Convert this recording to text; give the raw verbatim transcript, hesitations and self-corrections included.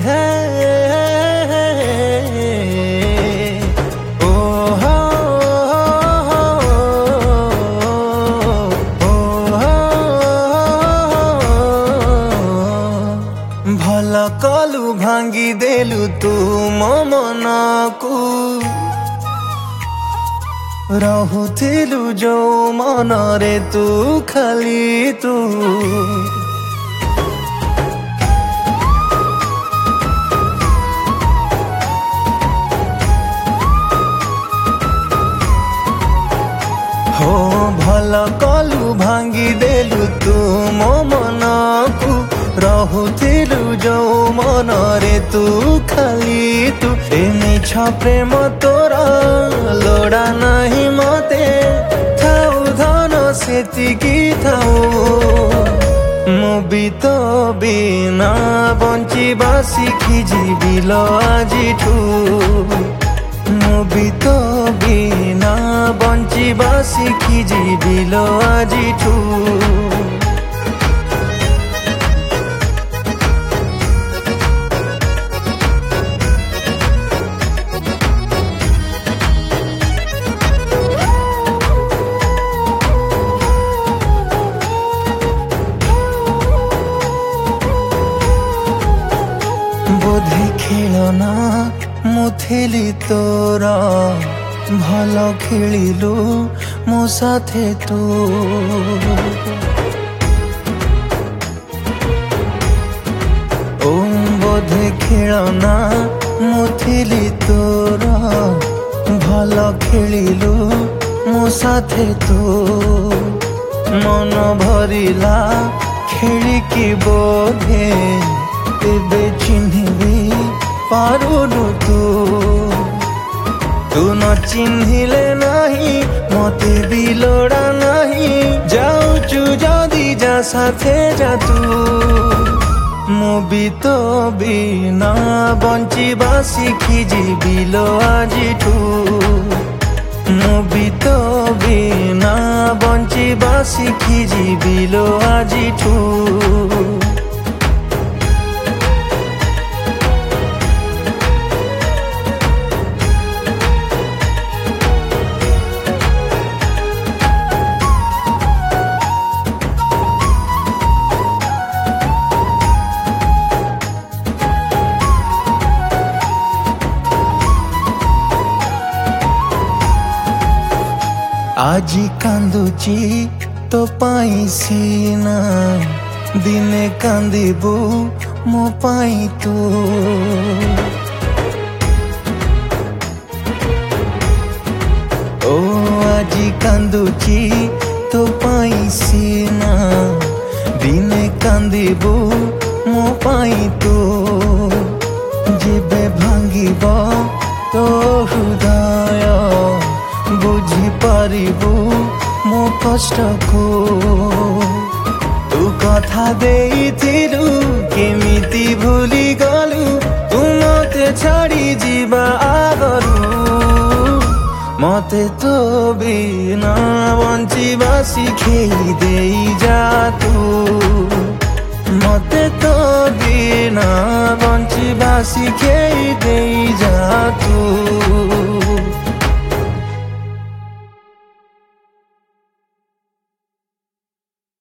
भल कलु भांगी देलु तू मो मनकू रहुथिलु जो मन रे तू खाली तू हो भल कलु भांगी देलु तू मो मनकू रहुथिलु जो मन रे तू खाली तू ए मिछ प्रेम तोरा लोड़ा नहीं मते थाउ धन सेतिकी थाउ मु भी तो बिना बंचिबा शिखी जीविल आजिठू मु भी तो बिना बंचिबा शिखी जीविल आजिठू बोधे खेलना मुथिली तोरा भल खेलिलु मो साथे तू ओ बोधे खेलना मुथिली तोरा भल खेलिलु मो साथे तू मन भरिला खेलिकी बोधे तेबे चिन्हिबी पारुनु तू तू न चिन्हिले नहीं मते भी लोड़ा नहीं जाऊचु जदी जा साथे जा तू मु भी तो बिना बंचिबा शिखी जीविल आजिठू मु भी तो बिना बंचिबा शिखी जीविल आजिठू आजी कांदुची तो पाई सीना दिने कांदिबू मो पाई तू ओ आजी कांदुची तो पाई सीना दिने कांदिबू मो पाई तू जेबे भांगिबो तो हृदय बुझी पारिबू मो कष्ट को तू कथा देइथिलु केमिति भूली गलु तू मते छाड़ी जीवा आगरु मते तो बिना बंचिबा शिखेई देई जा तू मते तो बिना बंचिबा शिखेई देई